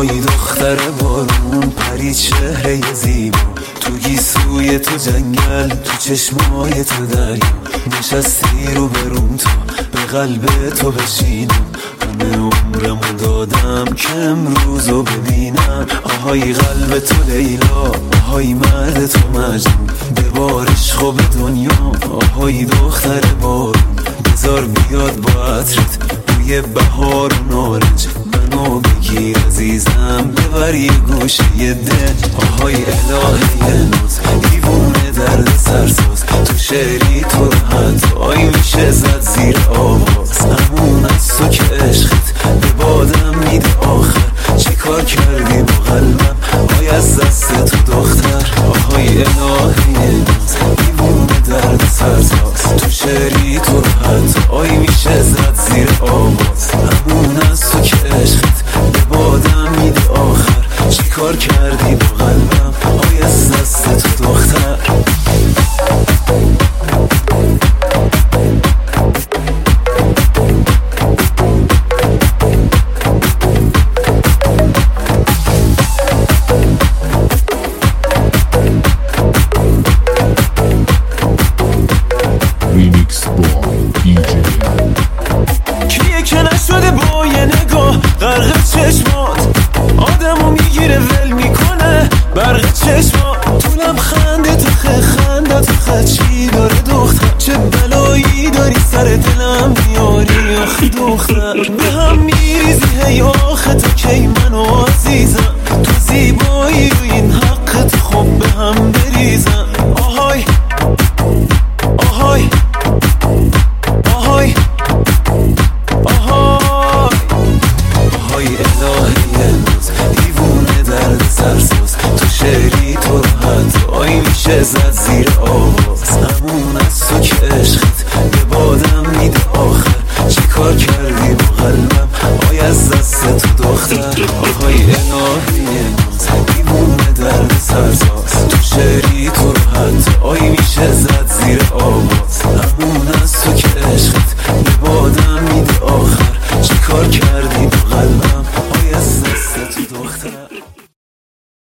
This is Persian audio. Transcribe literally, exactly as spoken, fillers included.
آهای دختر بارون، پری چهره زیبا، تو گیسوی تو جنگل، تو چشمای تو دریا، نشستی رو بروم تا به قلب تو بشینم. همه عمرمو دادم که امروزو ببینم. آهای قلب تو لیلا، آهای مرد تو مجنون، ببارش خوب دنیا. آهای دختر بارون، بذار بیاد با عطرت بوی بهار و نارنج، منو بگیر عزیزم ببر یه گوشه یه دل. آهای الهه ناز، دیوونه درد سرساز، تو شعری تو راحت آی میشه زد زیر آواز. همون از تو که عشقت به بادم میده آخر، چی کار کردی با قلبم آی از دست تو دختر. آهای الهه ناز، دیوونه درد سرساز، تو شعری تو راحت آی میشه زد زیر آواز. همون از تو که عشقت به بادم میده آخر، چی کار کردی با قلبم آی از دست تو دختر. ریمیکس با دی جی کیه که نشده با یه نگاه غرق چشمات، آدمو میگیره ول میکنه برق چشمات. تو لبخنده تو خه خنده تو خه چی داره دختر، چه بلایی داری سر دلم میاری آخی دختر. به هم میریزی هی آخه تو کی منو عزیزم، تو زیبایی و این حقت خوب به هم بریزم. آهای آهای آهای آهای آهای الهه ناز، دیوونه درد سرساز، تو شعری تو راحت آی میشه زد زیر آواز. همون از تو که عشقت به بادم میده آخر، چی کار کردی با قلبم آی از دست تو دختر. آهای الهه